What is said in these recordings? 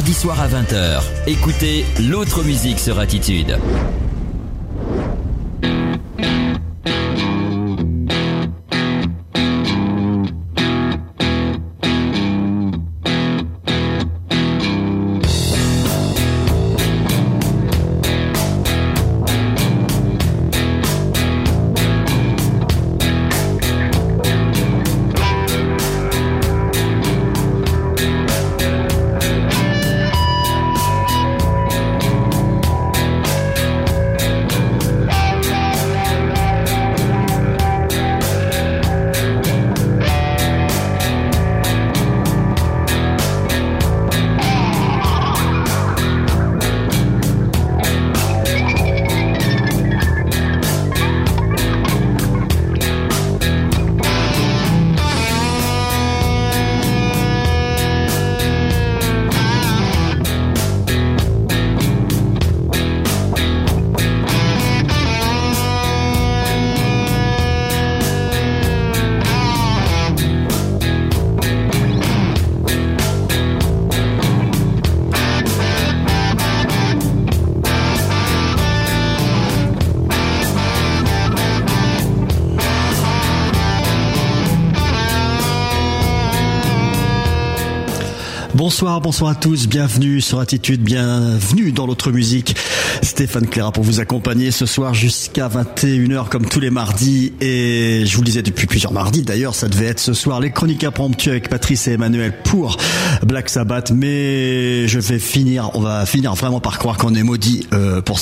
mardi soir à 20h. Écoutez l'autre musique sur Attitude. Bonsoir à tous, bienvenue sur Attitude, bienvenue dans l'autre musique. Stéphane Cléra pour vous accompagner ce soir jusqu'à 21h comme tous les mardis, et je vous le disais depuis plusieurs mardis d'ailleurs, ça devait être ce soir les chroniques impromptues avec Patrice et Emmanuel pour Black Sabbath, mais on va finir vraiment par croire qu'on est maudit pour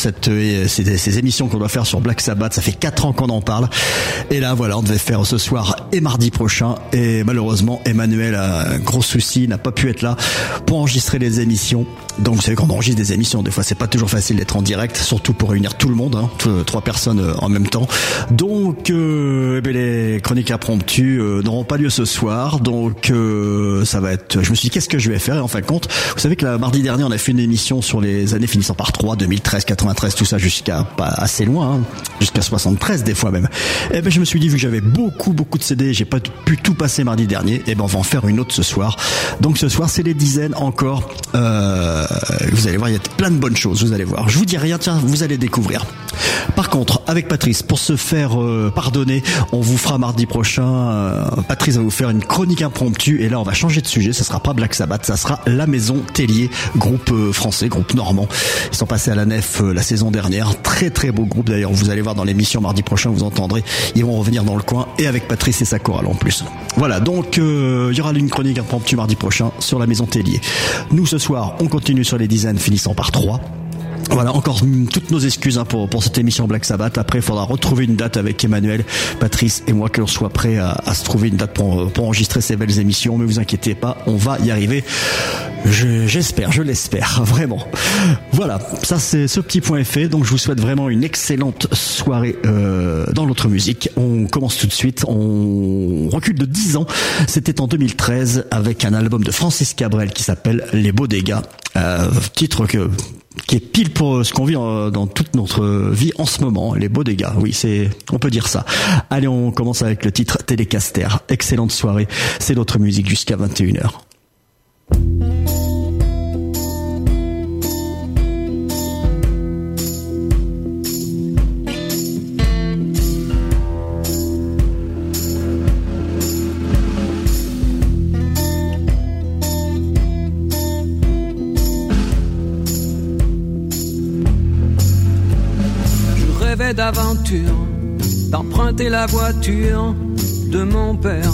ces émissions qu'on doit faire sur Black Sabbath. Ça fait 4 ans qu'on en parle, et là voilà, on devait faire ce soir et mardi prochain, et malheureusement Emmanuel a un gros souci, n'a pas pu être là pour enregistrer les émissions. Donc vous savez, quand on enregistre des émissions, des fois c'est pas toujours facile d'être en direct, surtout pour réunir tout le monde, 3 personnes en même temps. Donc les chroniques impromptues n'auront pas lieu ce soir, donc ça va être, je me suis dit qu'est-ce que je vais faire, et en fin de compte, vous savez que mardi dernier on a fait une émission sur les années finissant par 3, 2013, 93, tout ça jusqu'à pas assez loin, jusqu'à 73 des fois même. Et je me suis dit, vu que j'avais beaucoup de CD, j'ai pas pu tout passer mardi dernier, et on va en faire une autre ce soir. Donc ce soir c'est les dizaines encore. Vous allez voir, il y a plein de bonnes choses, vous allez voir. Je vous dis rien, tiens, vous allez découvrir. Par contre, avec Patrice, pour se faire pardonner, on vous fera mardi prochain, Patrice va vous faire une chronique impromptue, et là on va changer de sujet, ça sera pas Black Sabbath, ça sera La Maison Tellier, groupe français, groupe normand. Ils sont passés à la Nef la saison dernière, très très beau groupe d'ailleurs, vous allez voir dans l'émission mardi prochain, vous entendrez, ils vont revenir dans le coin, et avec Patrice et sa chorale en plus. Voilà, donc il y aura une chronique impromptue mardi prochain sur La Maison Tellier. Nous ce soir, on continue sur les dizaines finissant par 3. Voilà, encore toutes nos excuses pour cette émission Black Sabbath. Après, il faudra retrouver une date avec Emmanuel, Patrice et moi, que l'on soit prêt à se trouver une date pour enregistrer ces belles émissions. Mais vous inquiétez pas, on va y arriver. Je l'espère, vraiment. Voilà, ça c'est ce petit point est fait. Donc je vous souhaite vraiment une excellente soirée dans l'autre musique. On commence tout de suite, on recule de 10 ans. C'était en 2013 avec un album de Francis Cabrel qui s'appelle Les Beaux Dégâts. Titre qui est pile pour ce qu'on vit dans toute notre vie en ce moment, les beaux dégâts. Oui, on peut dire ça. Allez, on commence avec le titre Télécaster. Excellente soirée. C'est l'autre musique jusqu'à 21h. D'aventure, d'emprunter la voiture de mon père,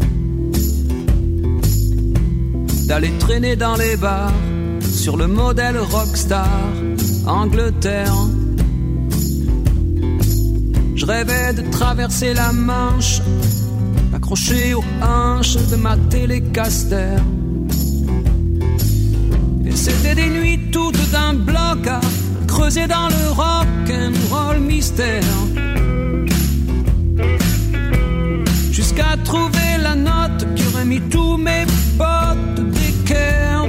d'aller traîner dans les bars sur le modèle Rockstar Angleterre. Je rêvais de traverser la Manche, accroché aux hanches de ma Télécaster. Et c'était des nuits toutes d'un bloc à creuser dans le rock'n'roll mystère, jusqu'à trouver la note qui aurait mis tous mes potes d'équerre,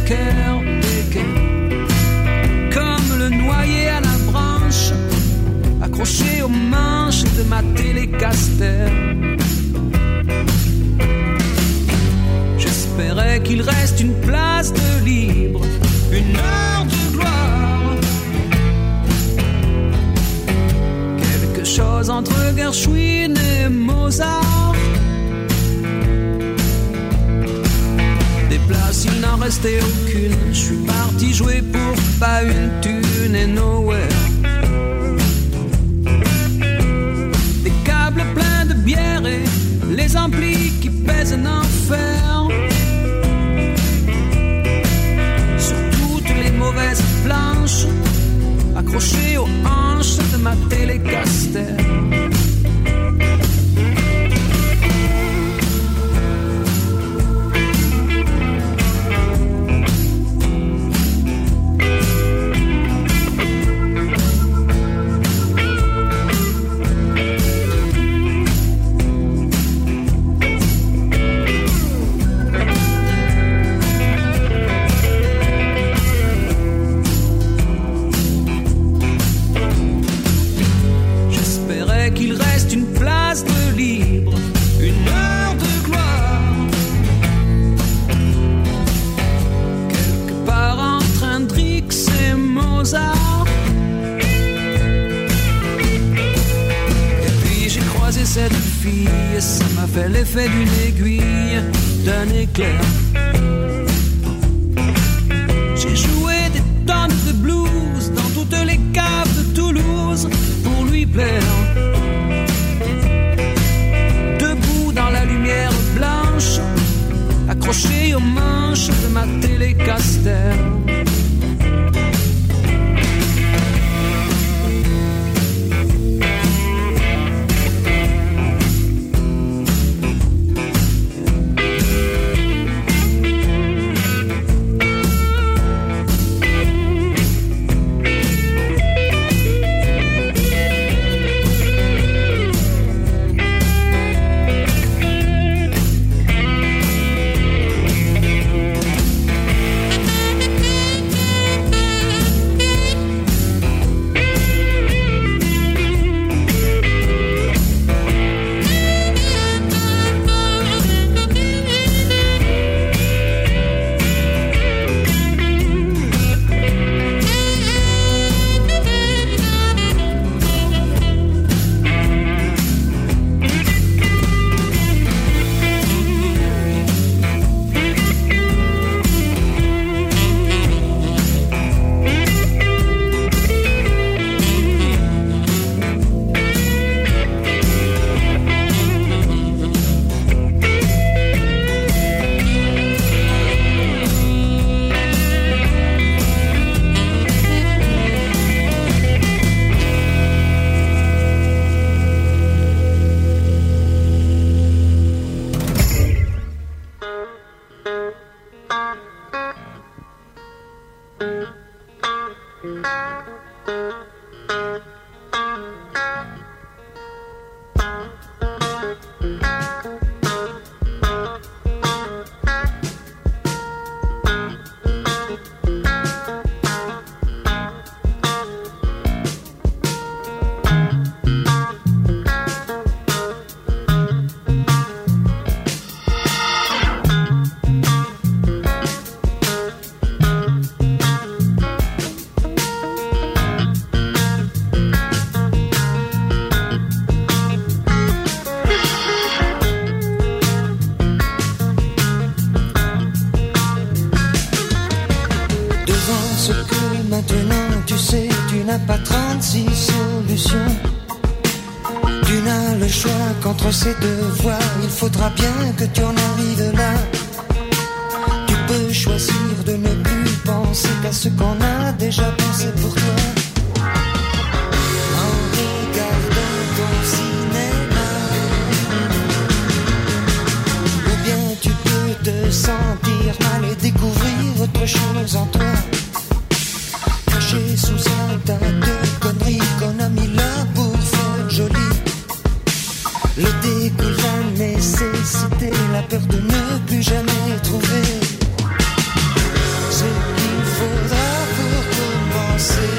comme le noyer à la branche, accroché aux manches de ma Télécaster. J'espérais qu'il reste une place de libre une heure de gloire. Quelque chose entre Gershwin et Mozart. Des places, il n'en restait aucune. Je suis parti jouer pour pas une thune et nowhere. Des câbles pleins de bière et les amplis qui pèsent un enfer. Sur toutes les mauvaises planches, accrochées aux hanches de ma Telecaster. Cette fille, ça m'a fait l'effet d'une aiguille, d'un éclair. J'ai joué des tonnes de blues dans toutes les caves de Toulouse pour lui plaire. Debout dans la lumière blanche, accroché aux manches de ma Telecaster. Pas 36 solutions. Tu n'as le choix qu'entre ces deux voies. Il faudra bien que tu en arrives là. Tu peux choisir de ne plus penser qu'à ce qu'on a déjà pensé pour toi. En regardant ton cinéma. Ou bien tu peux te sentir mal et découvrir autre chose en toi. Caché sous un tas de conneries qu'on a mis là pour faire joli. Le dégoût, la nécessité, la peur de ne plus jamais trouver ce qu'il faudra pour commencer.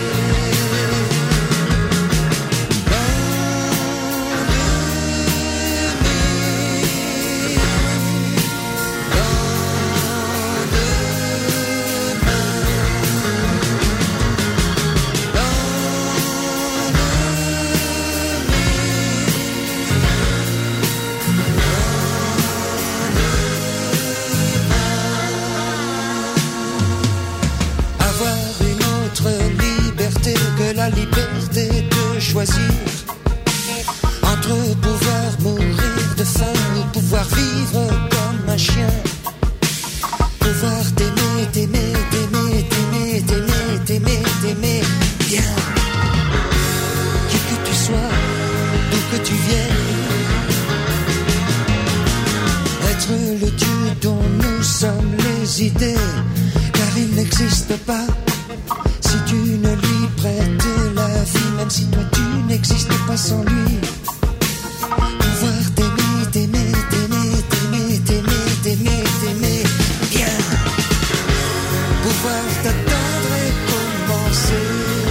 choisir entre pouvoir mourir de faim ou pouvoir vivre comme un chien. Pouvoir t'aimer, t'aimer, t'aimer, t'aimer, t'aimer, t'aimer, t'aimer bien. Qui que tu sois, d'où que tu viennes, être le Dieu dont nous sommes les idées, car il n'existe pas si tu ne lui prêtes la vie, même si toi tu n'existes pas sans lui. Pouvoir t'aimer, t'aimer, t'aimer, t'aimer, t'aimer, t'aimer, t'aimer bien. Pouvoir t'attendre et commencer.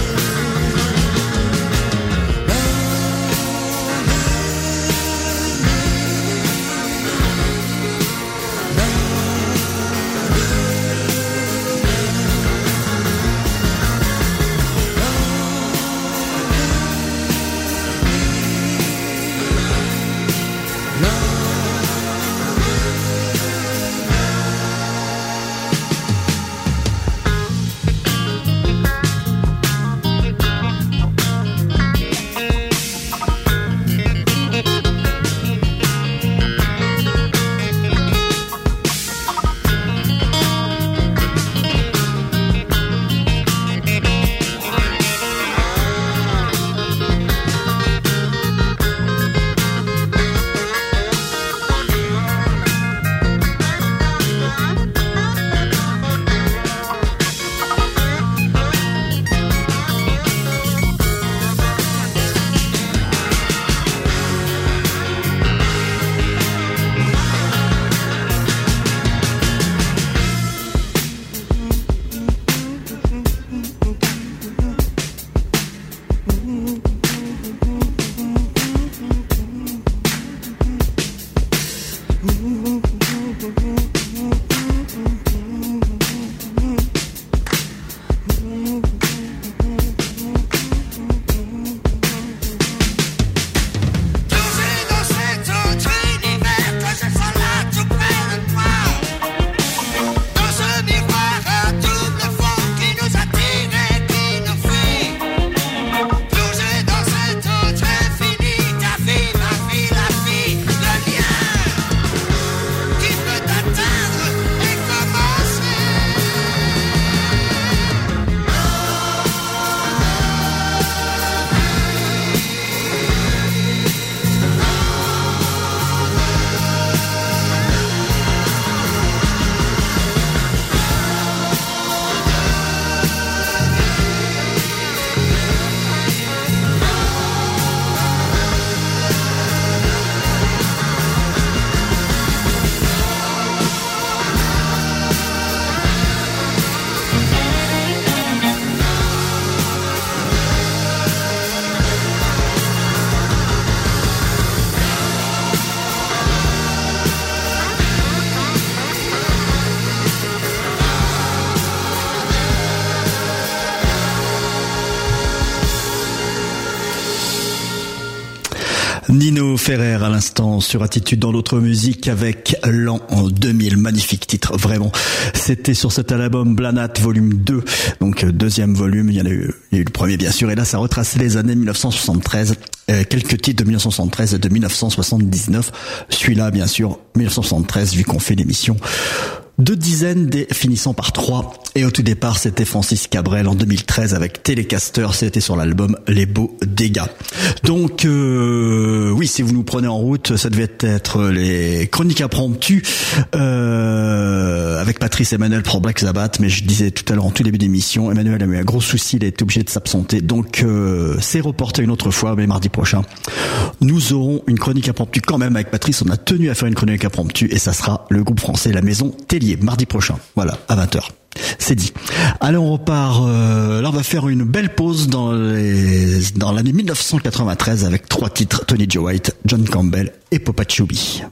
Nino Ferrer à l'instant sur Attitude dans l'autre musique avec l'an 2000. Magnifique titre, vraiment. C'était sur cet album Blanat volume 2, donc deuxième volume. Il y a eu le premier bien sûr, et là ça retrace les années 1973. Quelques titres de 1973 et de 1979. Celui-là bien sûr 1973 vu qu'on fait l'émission. 2 dizaines finissant par 3. Et au tout départ, c'était Francis Cabrel en 2013 avec Telecaster. C'était sur l'album Les Beaux Dégâts. Donc, oui, si vous nous prenez en route, ça devait être les chroniques impromptues avec Patrice Emmanuel pour Black Sabbath. Mais je disais tout à l'heure en tout début d'émission, Emmanuel a eu un gros souci, il a été obligé de s'absenter. Donc, c'est reporté une autre fois, mais mardi prochain, nous aurons une chronique impromptue quand même avec Patrice. On a tenu à faire une chronique impromptue et ça sera le groupe français La Maison Tellier, mardi prochain. Voilà, à 20h. C'est dit. Allez, on repart. Là, on va faire une belle pause dans l'année 1993 avec 3 titres: Tony Joe White, John Campbell et Popa Chubby.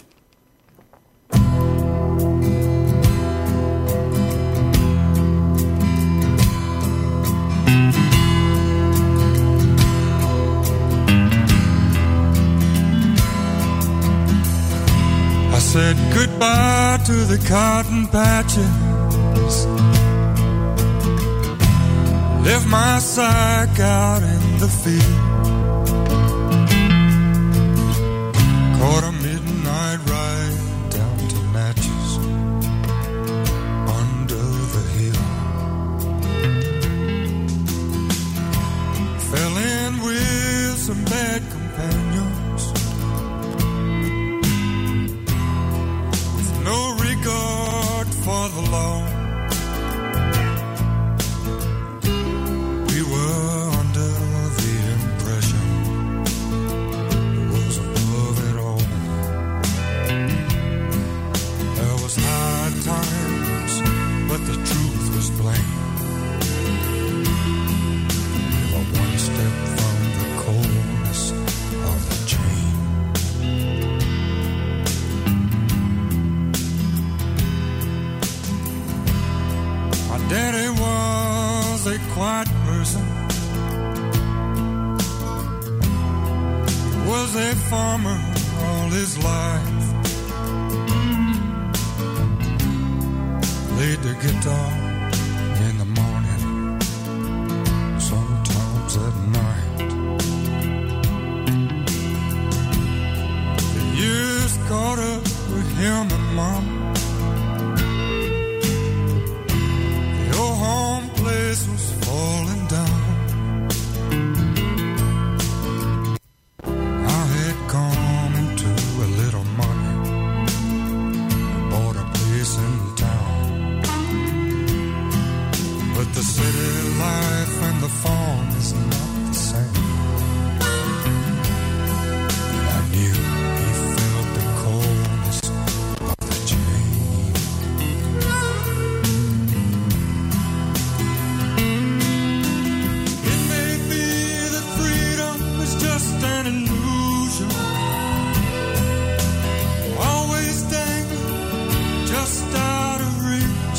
I said goodbye to the cotton patches. Left my sack out in the field. Caught a midnight ride down to Natchez under the hill. Fell in with some bad companions with no regard for the law. We were under the impression it was above it all. There was hard times, but the truth was plain. We were one step from the coldness of the chain. My daddy was a quiet person. He was a farmer all his life. Played the guitar in the morning, sometimes at night. The years caught up with him and Mom. The old home place was falling down. I had come into a little money, bought a place in town. But the city life and the farm is not the same. And I knew he felt the coldness of the chain. It may be that freedom is just an illusion, always dangling just out of reach.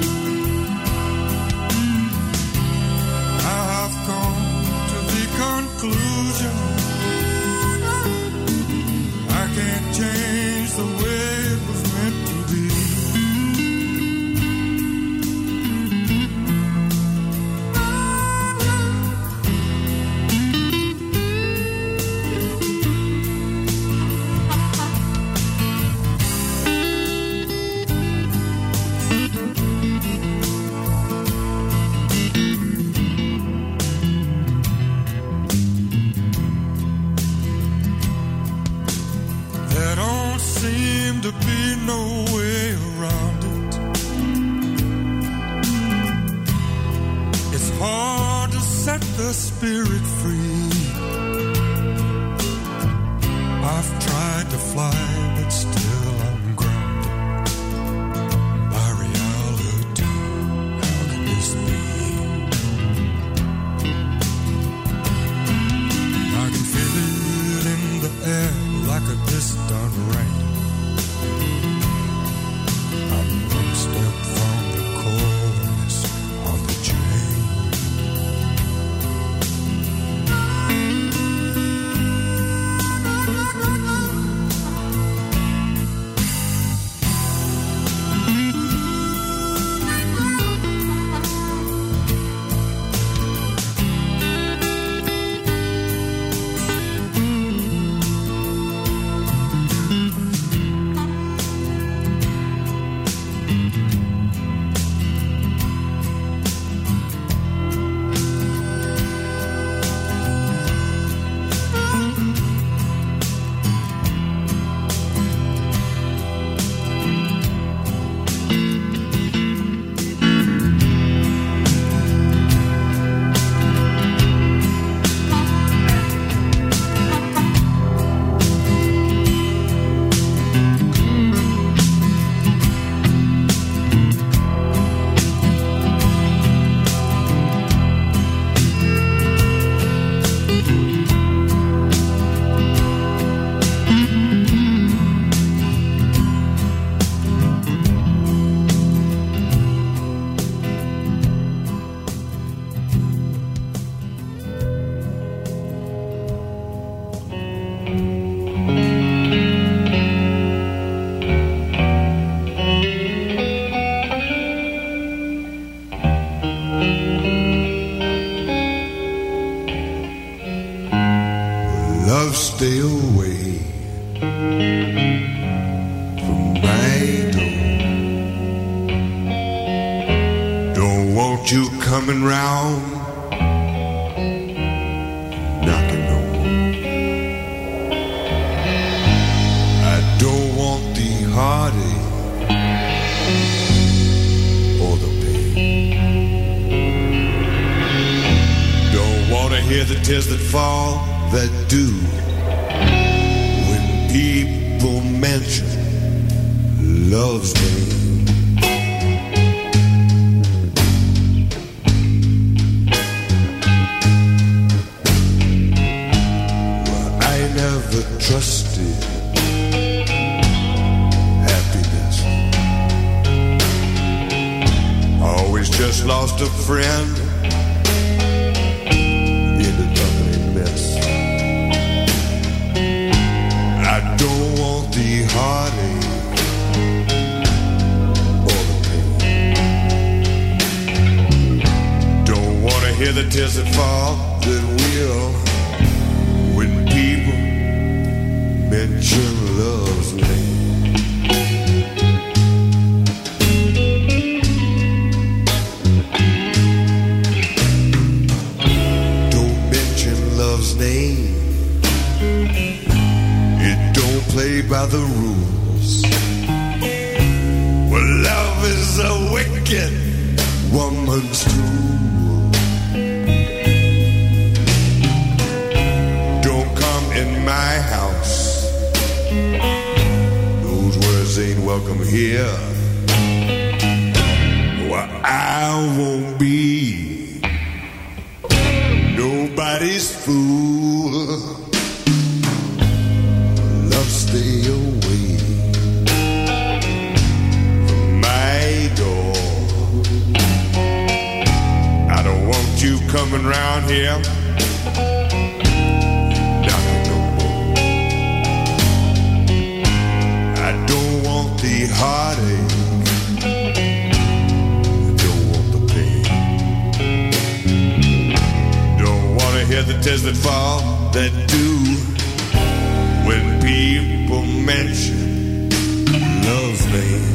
I've come to the conclusion I can't change the way it was meant to be. There don't seem to be no way around it. It's hard to set the spirit free. I've tried to fly, but still I'm grounded by reality. How can this be? I can feel it in the air like a distant rain. I'm one step from the coldness of the chain. Love, stay away. want you coming round, knocking no more. I don't want the heartache or the pain. Don't want to hear the tears that fall, that do, when people mention love's name. Never trusted happiness. Always just lost a friend in a ugly mess. I don't want the heartache or the pain. Don't want to hear the tears that fall, that will, when people mention love's name. Don't mention love's name. It don't play by the rules. Well, love is a wicked woman's tool. Don't come in my house. Those words ain't welcome here. Well, I won't be nobody's fool. Love, stay away from my door. I don't want you coming round here. The heartache, don't want the pain. Don't want to hear the tears that fall, that do, when people mention love's name.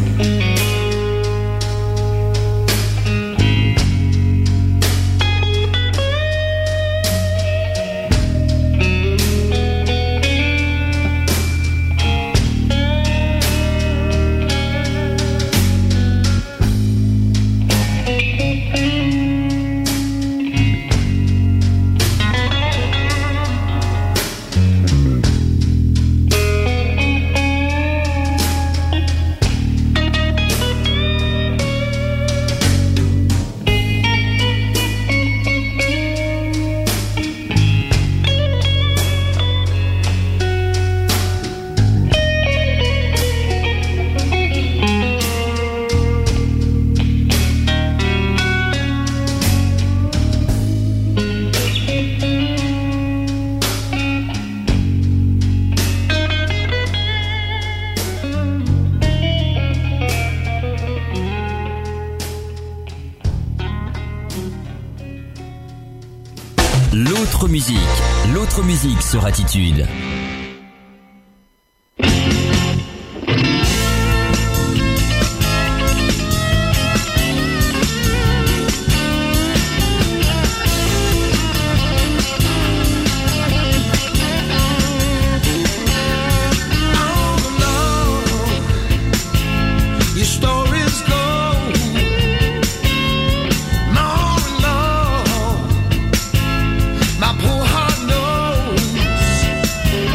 L'autre musique sur Attitude. My poor heart knows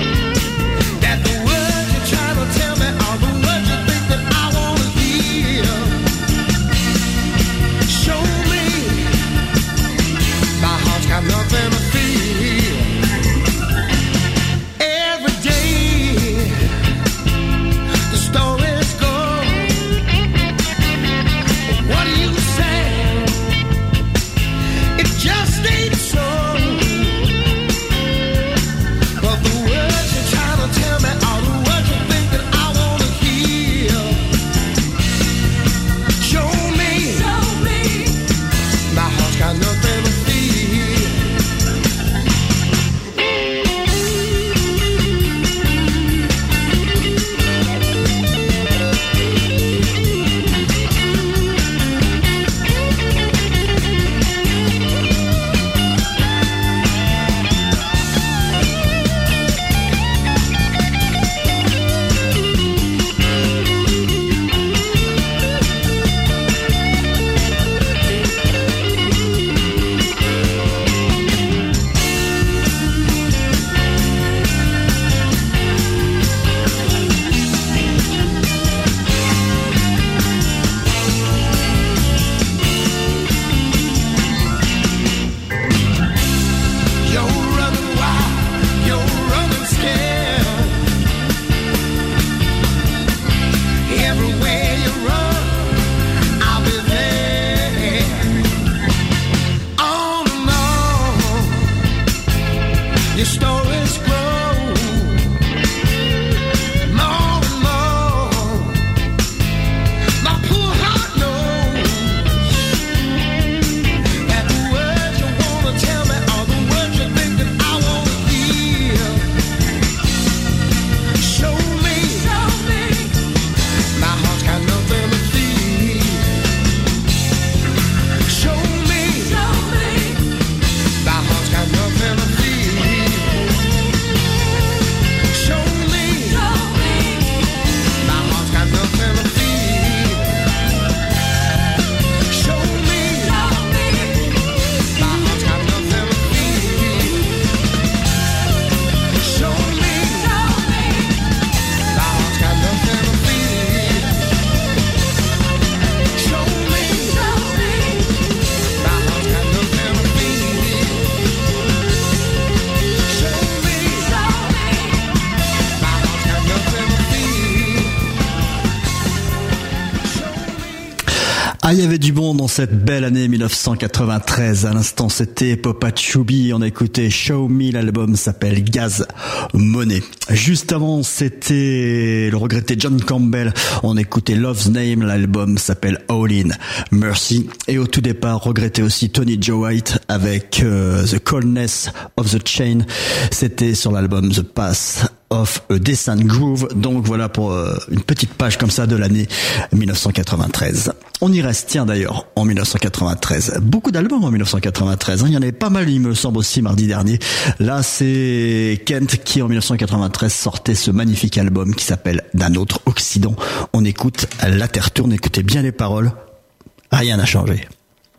Ah, il y avait du bon dans cette belle année 1993. À l'instant, c'était Papa Chubby. On a écouté Show Me, l'album s'appelle Gaz Money. Juste avant, c'était le regretté John Campbell. On a écouté Love's Name, l'album s'appelle All In Mercy. Et au tout départ, regretté aussi Tony Joe White avec The Coldness of the Chain. C'était sur l'album The Path of a Decent Groove. Donc voilà pour une petite page comme ça de l'année 1993. On y reste, tiens d'ailleurs, en 1993. Beaucoup d'albums en 1993, hein. Il y en avait pas mal, il me semble aussi, mardi dernier. Là, c'est Kent qui, en 1993, sortait ce magnifique album qui s'appelle D'un autre Occident. On écoute La Terre tourne, écoutez bien les paroles. Rien n'a changé.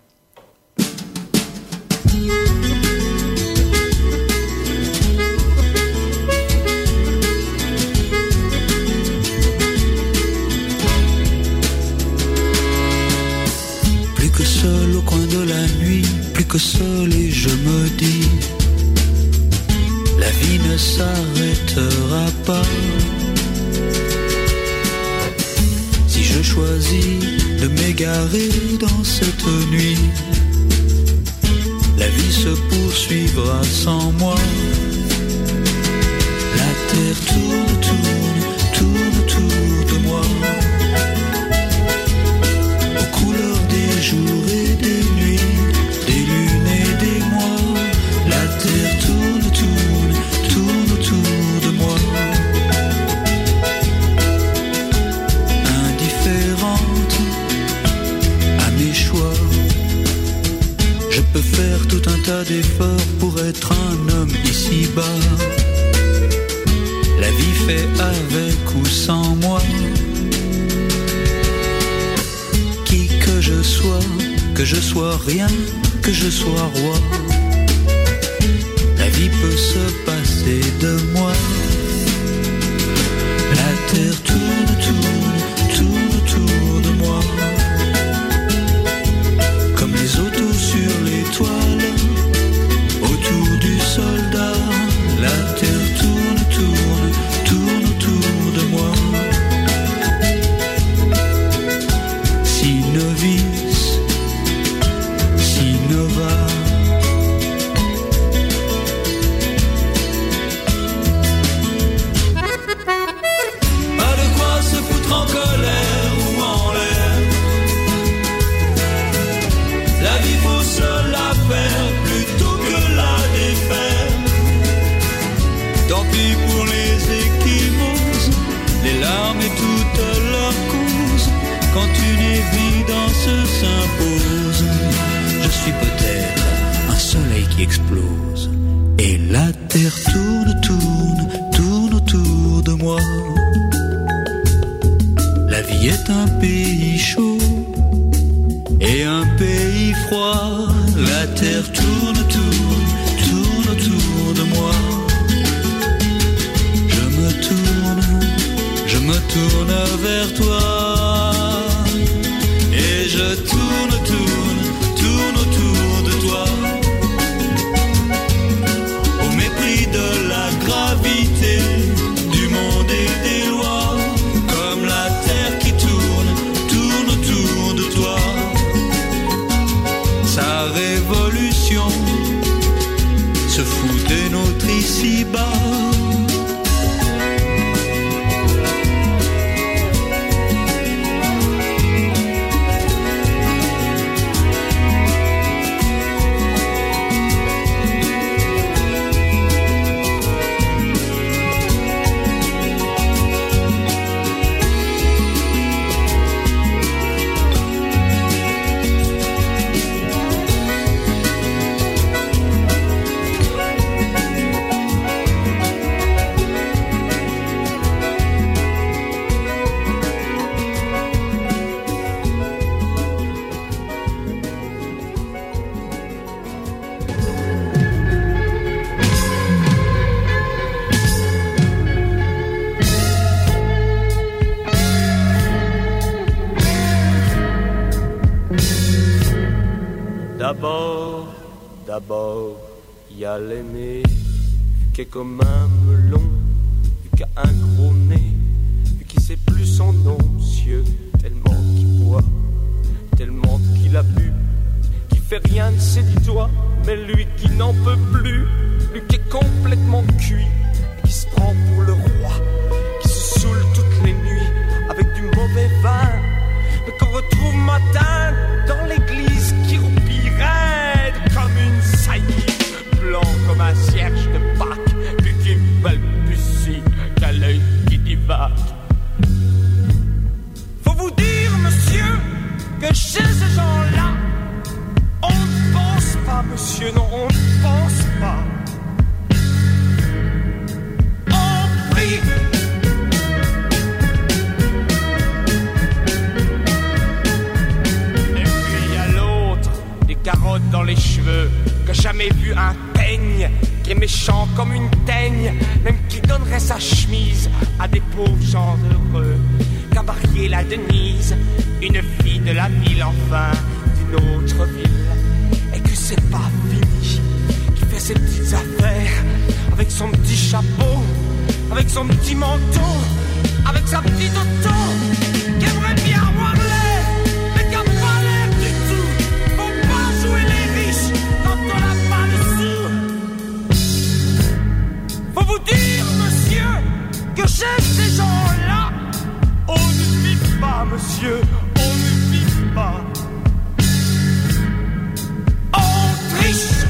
Seul au coin de la nuit, plus que seul et je me dis, la vie ne s'arrêtera pas. Si je choisis de m'égarer dans cette nuit, la vie se poursuivra sans moi. La terre tourne, tourne, tourne autour de moi, aux couleurs des jours et des nuits, des lunes et des mois. La terre tourne, tourne, tourne autour de moi. Indifférente à mes choix, je peux faire tout un tas d'efforts pour être un homme ici-bas. La vie fait avec ou sans moi. Que je sois rien, que je sois roi, la vie peut se passer de moi. La terre tourne, tourne, tourne autour de moi, comme les autos sur l'étoile, autour du soldat. La terre tourne, tourne, tourne autour de moi. Si novice, si nova, pas de quoi se foutre en colère ou en l'air. La vie faut se la faire plutôt que la défaire. Tant pis pour les équimoses, les larmes et toutes leurs causes. Quand une évidence s'impose, je suis peut-être un soleil qui explose. Et la terre tourne, tourne, tourne autour de moi. La vie est un pays chaud et un pays froid. La terre tourne, tourne, tourne autour de moi. Je me tourne vers toi. Et je tourne, tourne, tourne autour de toi. Au mépris de la gravité du monde et des lois, comme la terre qui tourne, tourne autour de toi. Sa révolution se fout de notre ici-bas. D'abord, y a l'aimé, qui est comme un melon, qui a un gros nez, qui sait plus son nom, monsieur, tellement qu'il boit, tellement toi. Mais lui qui n'en peut plus, lui qui est complètement cuit, qui se prend pour le roi, qui se saoule toutes les nuits avec du mauvais vin, mais qu'on retrouve matin dans l'église qui roupille raide comme une saillie, blanc comme un cierge de Pâques, puis qui balbutie qu'à l'œil qui divague. Faut vous dire, monsieur, que chez ces gens-là, on ne pense pas, monsieur, non, on ne pense pas. On prie. Et puis il y a l'autre, des carottes dans les cheveux, que jamais vu un peigne, qui est méchant comme une teigne, même qui donnerait sa chemise à des pauvres gens heureux, qu'a marié la Denise, une fille de la ville, enfin, d'une autre ville. Et que c'est pas fini, qui fait ses petites affaires, avec son petit chapeau, avec son petit manteau, avec sa petite auto, qui aimerait bien avoir l'air, mais qui a pas l'air du tout. Faut pas jouer les riches quand on n'a pas de sous. Faut vous dire, monsieur, que chez ces gens-là, on ne vit pas, monsieur, on ne vit pas. On triche.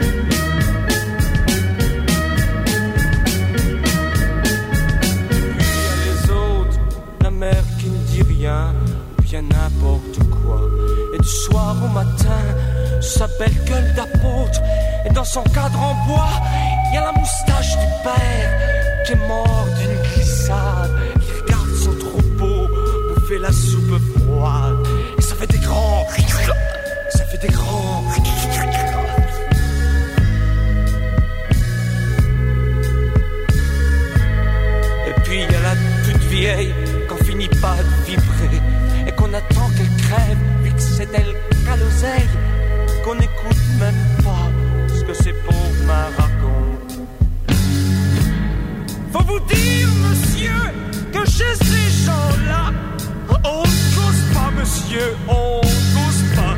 Puis il y a les autres, la mère qui ne dit rien, ou bien n'importe quoi. Et du soir au matin, sa belle gueule d'apôtre, et dans son cadre en bois, il y a la moustache du père, qui est mort d'une glissade, qui regarde son troupeau bouffer la soupe froide, et ça fait des grands, ça fait des grands. Et puis il y a la toute vieille qu'on finit pas de vibrer, et qu'on attend qu'elle crève, vu que c'est elle qu'a l'oseille, qu'on n'écoute même pas ce que ces pauvres mains racontent. Faut vous dire, monsieur, que chez ces gens-là, on ne cause pas, monsieur, on ne cause pas.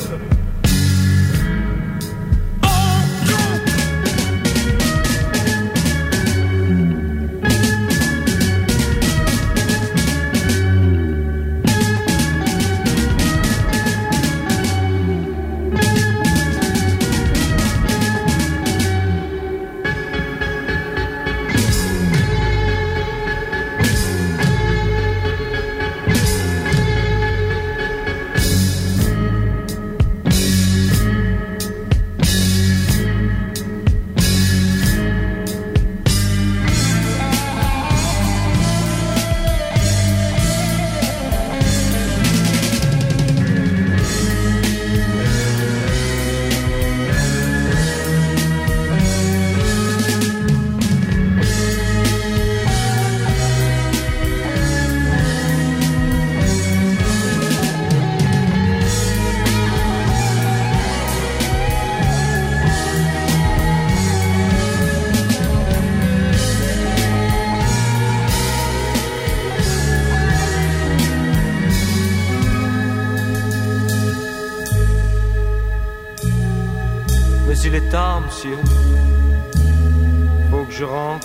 Mais il est tard, monsieur. Faut que je rentre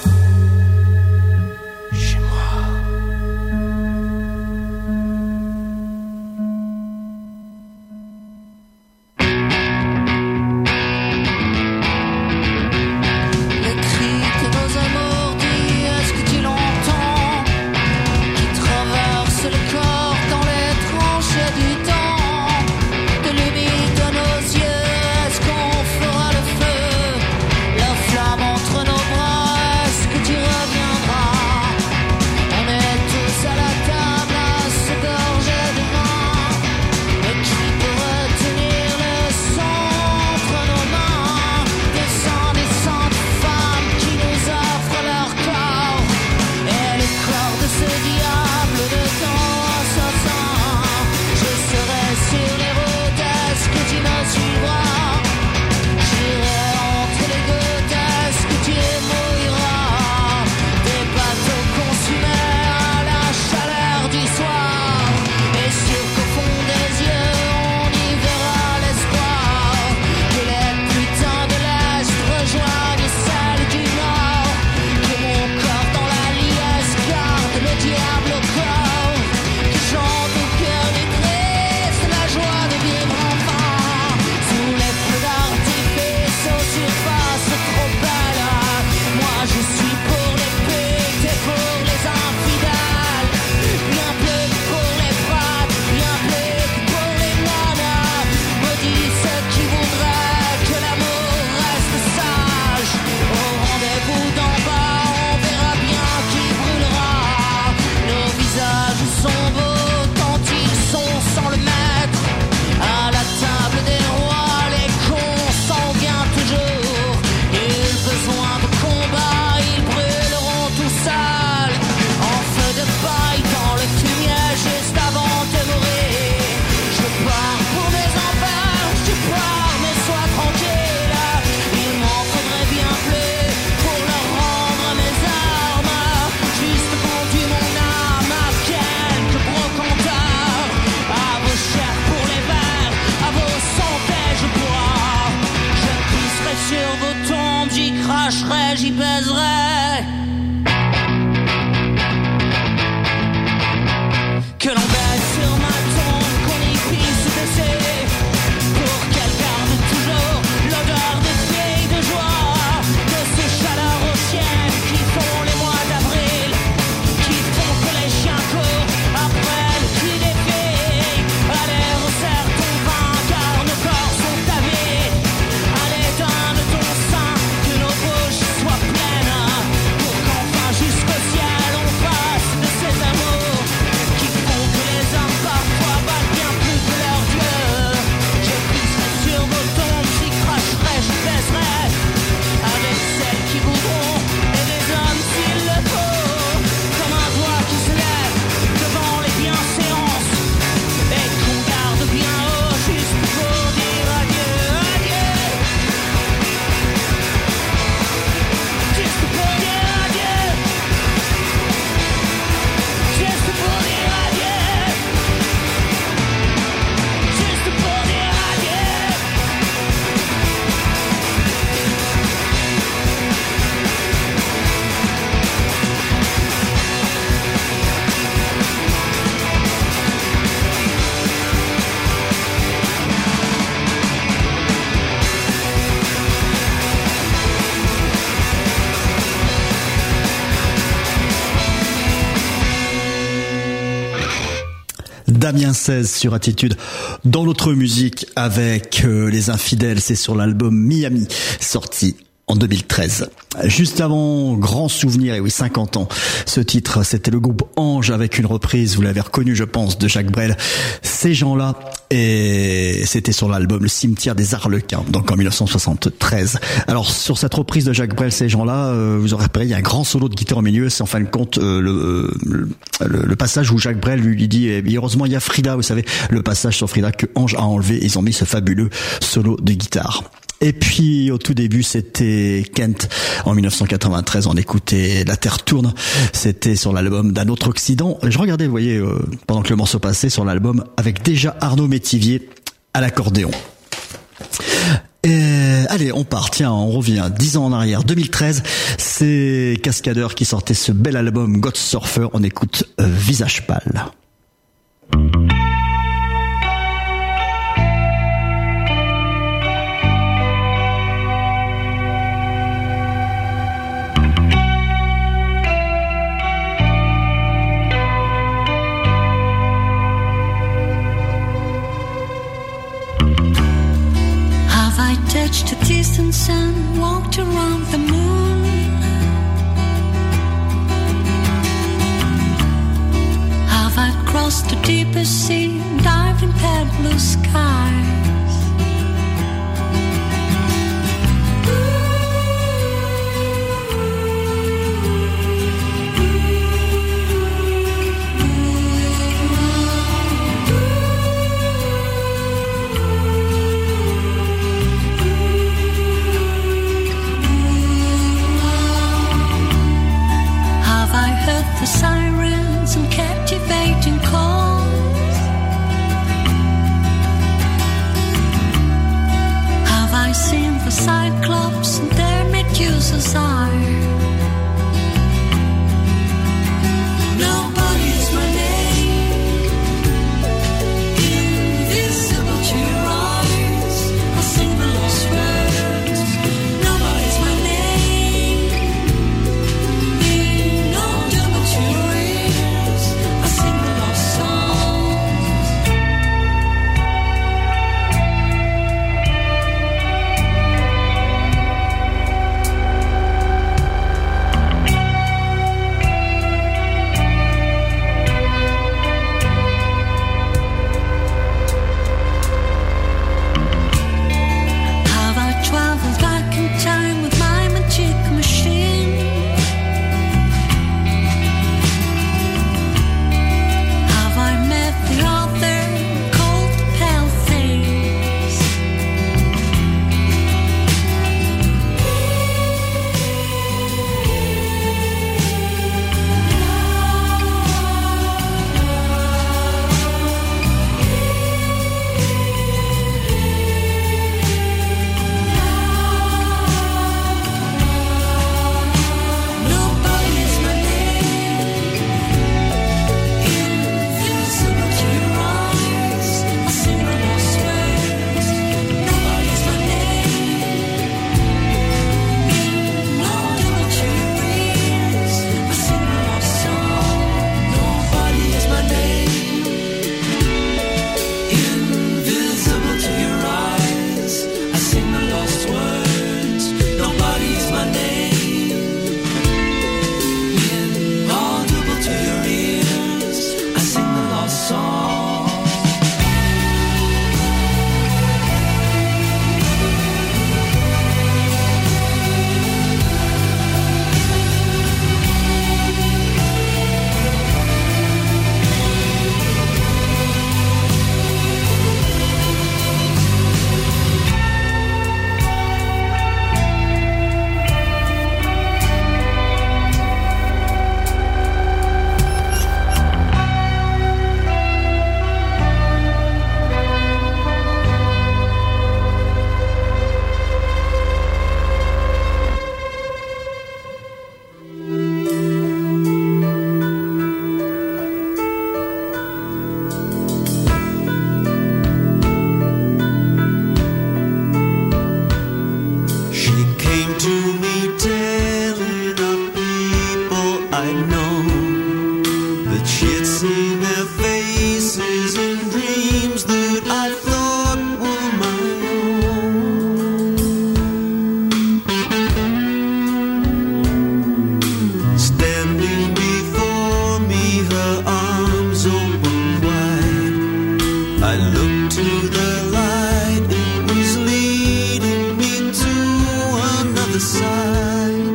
chez moi. Les cris que nos amours disent, est-ce que tu l'entends, qui traverse le corps dans les tranchées du temps, de l'humide de nos yeux, est-ce qu'on fera le feu, la flamme entre nos bras, est-ce que tu Damien 16 sur Attitude. Dans l'autre musique avec les Infidèles, c'est sur l'album Miami, sorti en 2013. Juste avant, grand souvenir, et oui, 50 ans. Ce titre, c'était le groupe Ange avec une reprise, vous l'avez reconnu, je pense, de Jacques Brel. Ces gens-là, et c'était sur l'album Le Cimetière des Arlequins, donc en 1973. Alors, sur cette reprise de Jacques Brel, Ces gens-là, vous aurez repéré, il y a un grand solo de guitare au milieu, c'est en fin de compte le passage où Jacques Brel lui dit, et heureusement, il y a Frida, vous savez, le passage sur Frida que Ange a enlevé, ils ont mis ce fabuleux solo de guitare. Et puis au tout début c'était Kent en 1993, on écoutait La Terre tourne, c'était sur l'album D'un autre Occident. Je regardais, vous voyez, pendant que le morceau passait sur l'album avec déjà Arnaud Métivier à l'accordéon. Allez, on part, tiens, on revient 10 ans en arrière, 2013, c'est Cascadeur qui sortait ce bel album God Surfer, on écoute Visage pâle. Touched the distant sun, walked around the moon. Have I crossed the deepest sea, dived in pale blue skies? The sirens and captivating calls. Have I seen the Cyclops and their Medusa's eye? Nobody's my name, invisible to your eyes. I sing the lost words. Nobody's my name, inaudible to your ears. I sing the lost songs. thought were my own. Standing before me, her arms open wide. I looked to the light, it was leading me to another side.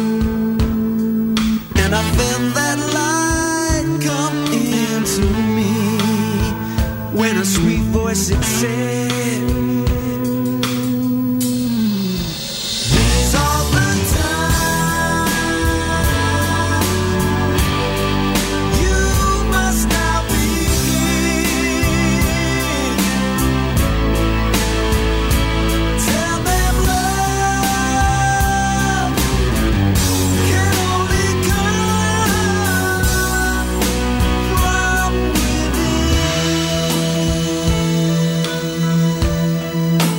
And I felt that light come into me when a sweet voice it said, "These are the times you must now begin. Tell them love can only come from within."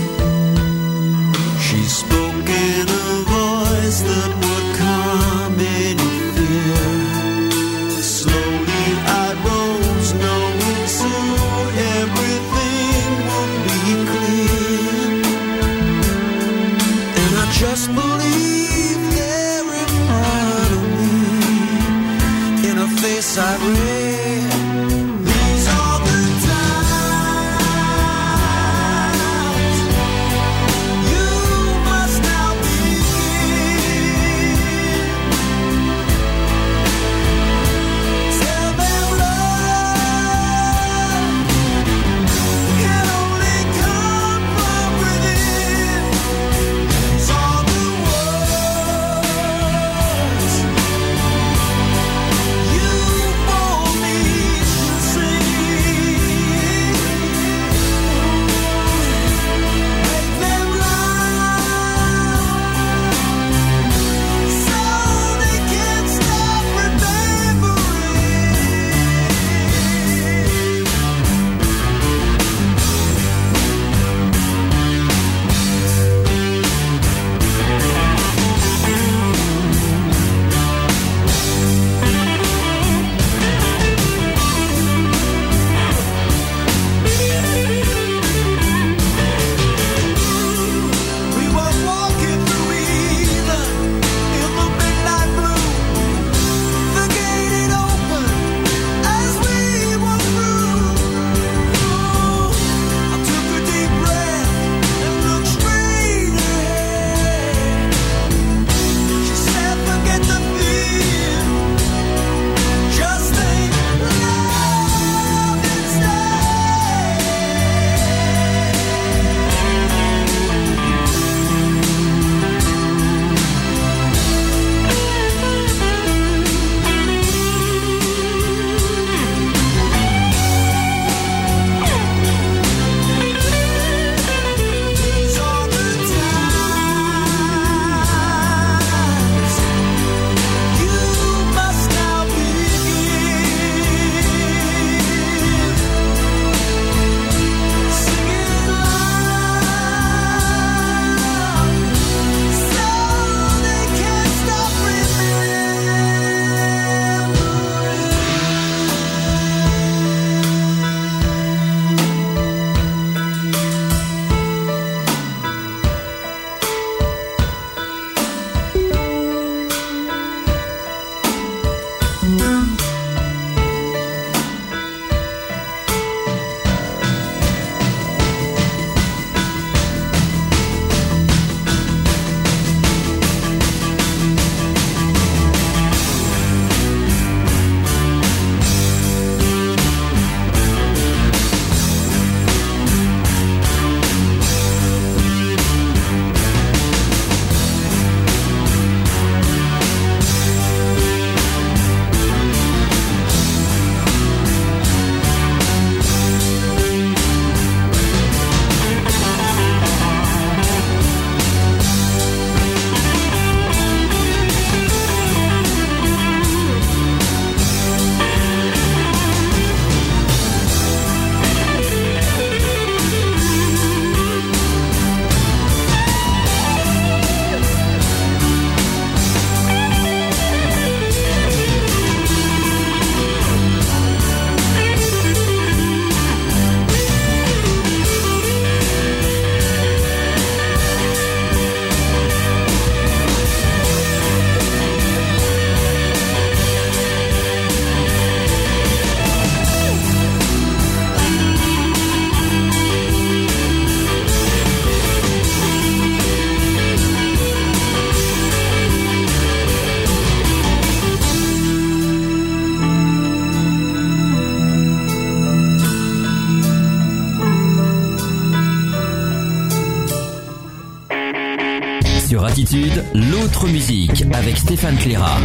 Sur Attitude, l'autre musique avec Stéphane Clérat.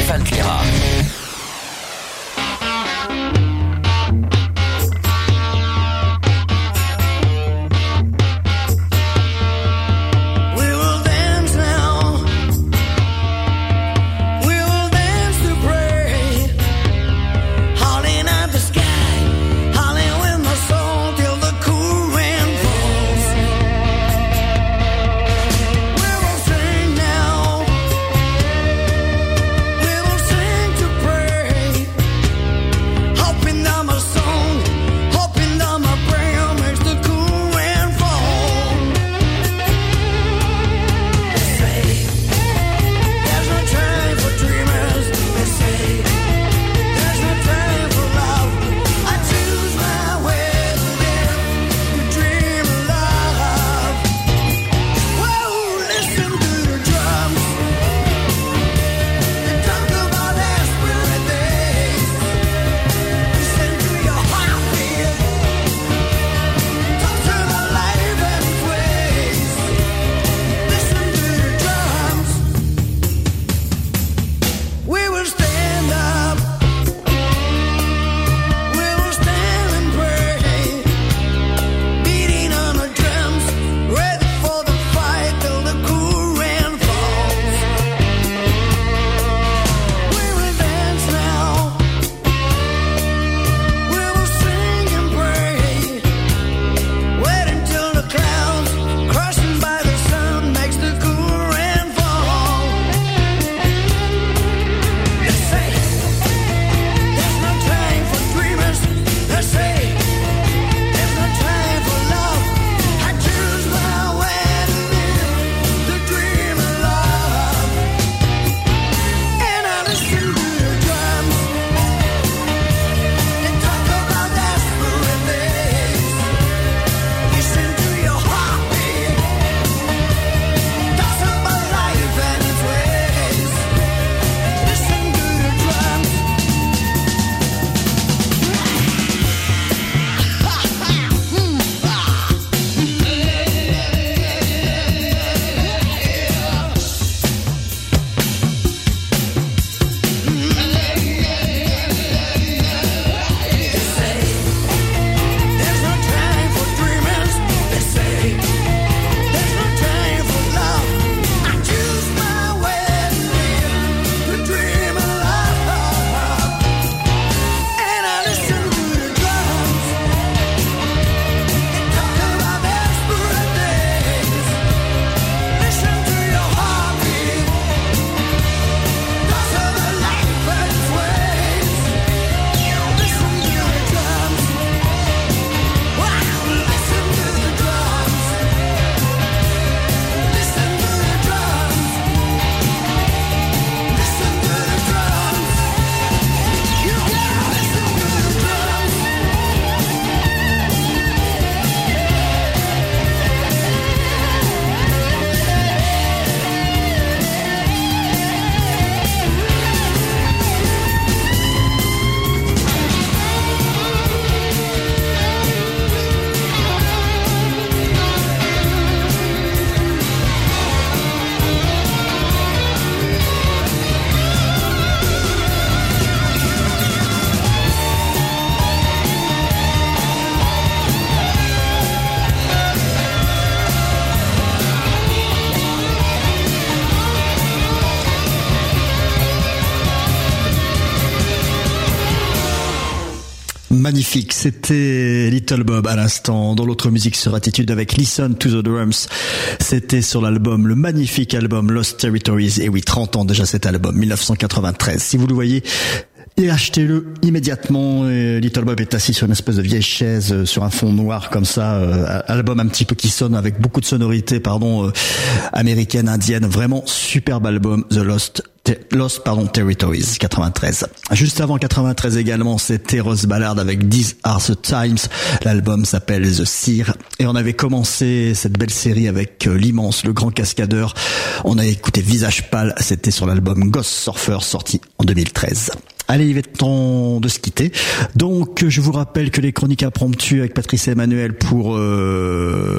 Magnifique, c'était Little Bob à l'instant dans l'autre musique sur Attitude avec Listen to the Drums. C'était sur l'album, le magnifique album Lost Territories. Et oui, 30 ans déjà cet album, 1993. Si vous le voyez, et achetez-le immédiatement. Little Bob est assis sur une espèce de vieille chaise sur un fond noir comme ça. Album un petit peu qui sonne avec beaucoup de sonorités, américaines, indiennes. Vraiment superbe album, The Lost Territories, 93. Juste avant 93 également, c'était Rose Ballard avec These Are the Times. L'album s'appelle The Seer. Et on avait commencé cette belle série avec l'immense, le grand cascadeur. On a écouté Visage Pâle, c'était sur l'album Ghost Surfer, sorti en 2013. Allez, il est temps de se quitter. Donc, je vous rappelle que les chroniques impromptues avec Patrice et Emmanuel pour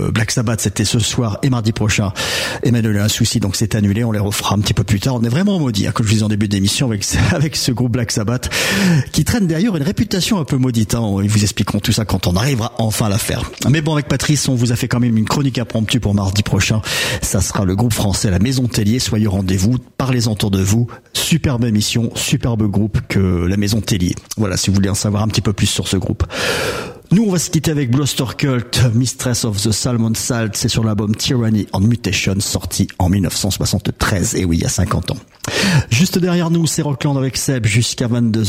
Black Sabbath, c'était ce soir et mardi prochain. Emmanuel a un souci, donc c'est annulé. On les refera un petit peu plus tard. On est vraiment maudits, comme je disais en début d'émission, avec ce groupe Black Sabbath, qui traîne d'ailleurs une réputation un peu maudite. Ils vous expliqueront tout ça quand on arrivera enfin à la faire. Mais bon, avec Patrice, on vous a fait quand même une chronique impromptue pour mardi prochain. Ça sera le groupe français La Maison Tellier. Soyez au rendez-vous, parlez-en autour de vous. Superbe émission, superbe groupe que La Maison Tellier. Voilà, si vous voulez en savoir un petit peu plus sur ce groupe. Nous, on va se quitter avec Gloucester Cult, Mistress of the Salmon Salt. C'est sur l'album Tyranny and Mutation, sorti en 1973. Et oui, il y a 50 ans. Juste derrière nous, c'est Rockland avec Seb jusqu'à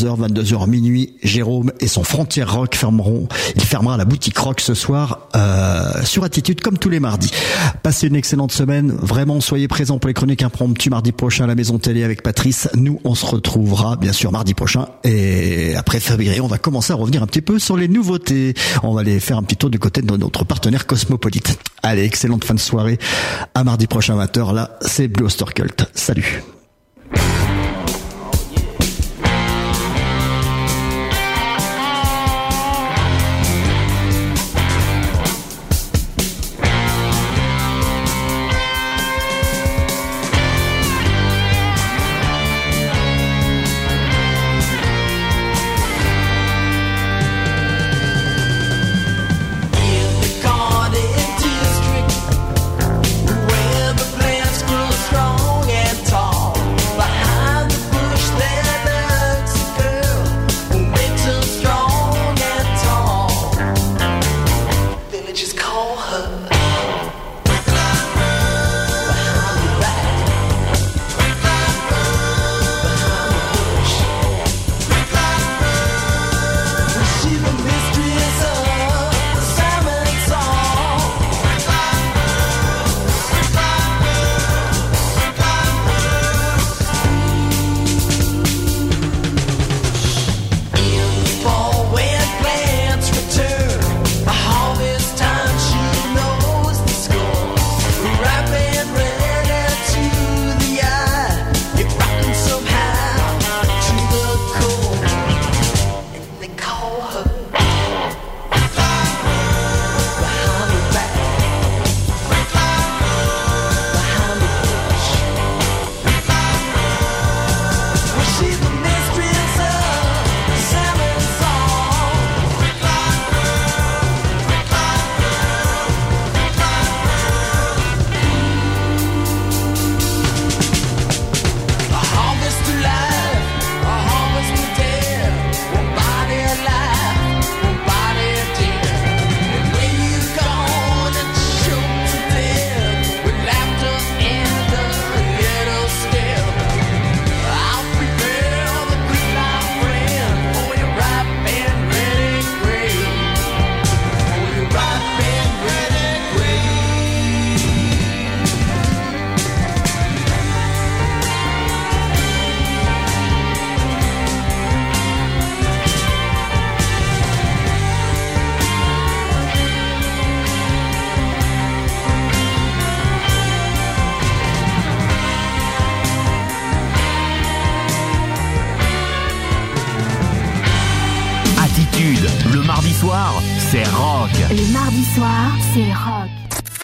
22h minuit. Jérôme et son Frontier Rock il fermera la boutique rock ce soir, sur Attitude, comme tous les mardis. Passez une excellente semaine. Vraiment, soyez présents pour les chroniques impromptues mardi prochain à la Maison Télé avec Patrice. Nous, on se retrouvera, bien sûr, mardi prochain. Et après février, on va commencer à revenir un petit peu sur les nouveautés. On va aller faire un petit tour du côté de notre partenaire Cosmopolite. Allez, excellente fin de soirée. À mardi prochain 20h. Là, c'est Gloucester Cult. Salut. Le mardi soir, c'est rock. Le mardi soir, c'est rock.